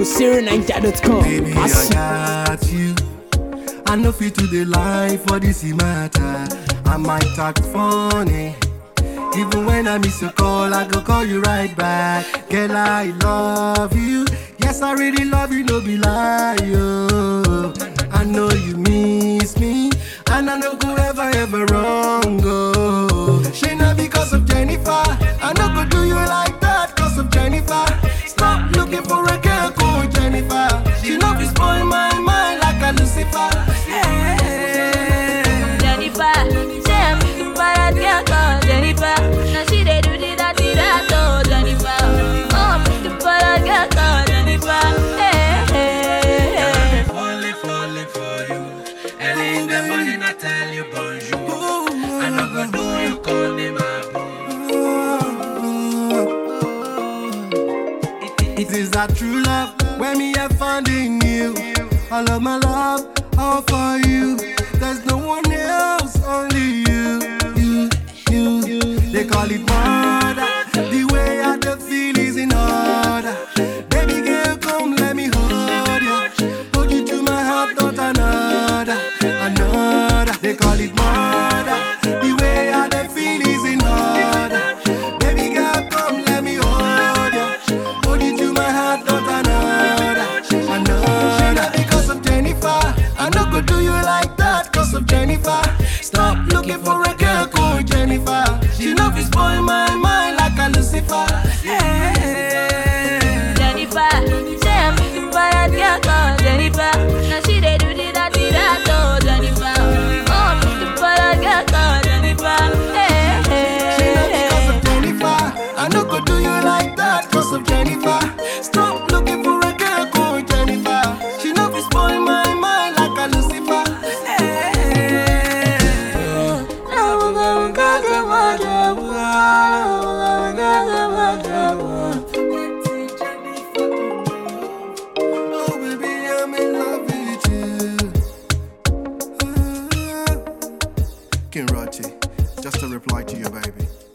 SerenNiger.com. Baby, I got you. I know fit to the lie for this matter. I might act funny. Even when I miss a call, I go call you right back. Girl, I love you. Yes, I really love you, no be lie, yo. I know you miss me, and I know go ever wrong, oh. She not because of Jennifer. I no go do you like that cause of Jennifer. Stop looking for a girl called Jennifer. She love you spoil my mind like a Lucifer. Jennifer, say I'm looking for that girl called Jennifer. Now she dey do the that, oh Jennifer. Oh, I'm looking for that girl called Jennifer. Falling for you. Early in the morning I tell you bonjour. I no go do you call me my boo. It is that true love when me have found in you. All of my love, all for you. There's no one else, only you. They call it murder. The way I the feel is in order. Baby girl, come let me hold you. Hold you to my heart, not another. They call it murder. The way I the feel is in order. Baby girl, come let me hold you. Hold you to my heart, not another. She not because of Jennifer. I no go do you like that cause of Jennifer. Stop looking for a girl called Jennifer. She love you spoil my mind like a Lucifer. Jennifer, say I'm looking for that girl called Jennifer. Now she dey do the that, oh Jennifer. Oh, I'm looking for that girl called Jennifer. She not because of Jennifer. I no go do you like that cause of Jennifer. Stop looking for a girl called Jennifer. She love you spoil my mind like a Lucifer. Oh baby, I'm in love with you. King Rochi, just a reply to you, baby.